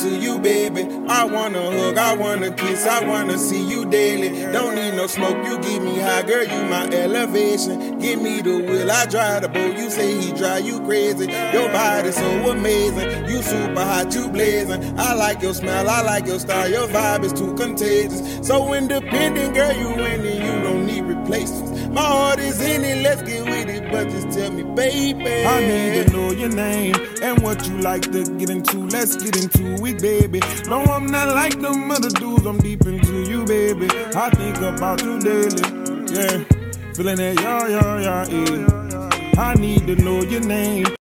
to you, baby. I wanna hug, I wanna kiss, I wanna see you daily. Don't need no smoke, you give me high, girl, you my elevation. Give me the wheel, I drive the boat, you say he drive you crazy. Your body so amazing, you super hot, you blazing. I like your smile, I like your style, your vibe is too contagious. So independent, girl, you winning, you don't need replacements. My heart is in it, let's get with it, but just tell me, baby. I need to know your name and what you like to get into. Let's get into it, baby. No, I'm not like them other dudes, I'm deep into you, baby. I think about you daily, yeah. Feeling that, yeah. I need to know your name.